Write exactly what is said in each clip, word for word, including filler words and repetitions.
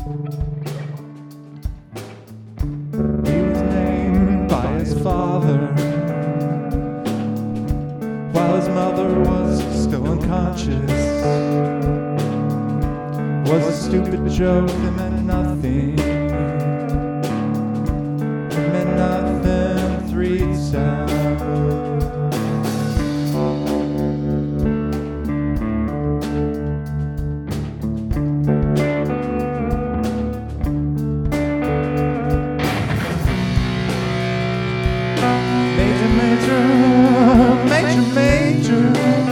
He was named by his father while his mother was still unconscious. Was a stupid joke that meant nothing. It meant nothing three times. Major, major, major, major.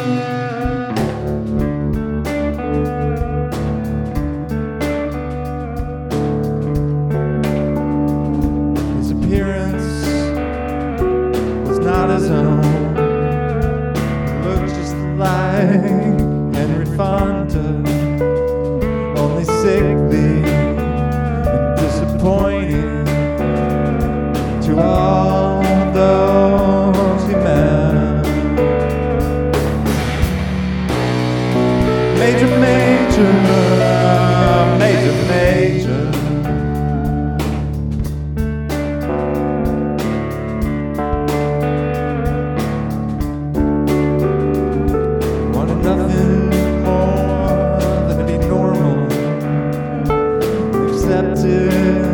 His appearance was not his own. He looked just like Henry Fonda, only sickly and disappointing to all those he met. Major, major, major, major. Wanted nothing more than to be normal, accepted